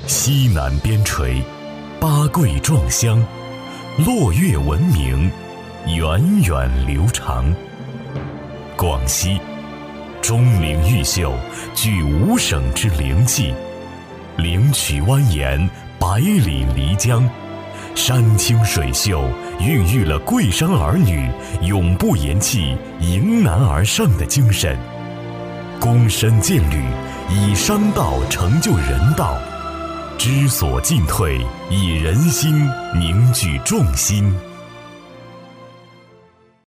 西南边陲，八桂壮乡，落月文明，源远流长。广西，钟灵毓秀，具五省之灵气，灵曲蜿蜒，百里漓江，山清水秀，孕育了贵商儿女永不言弃、迎难而上的精神。躬身践履，以商道成就人道，知所进退，以人心凝聚众心。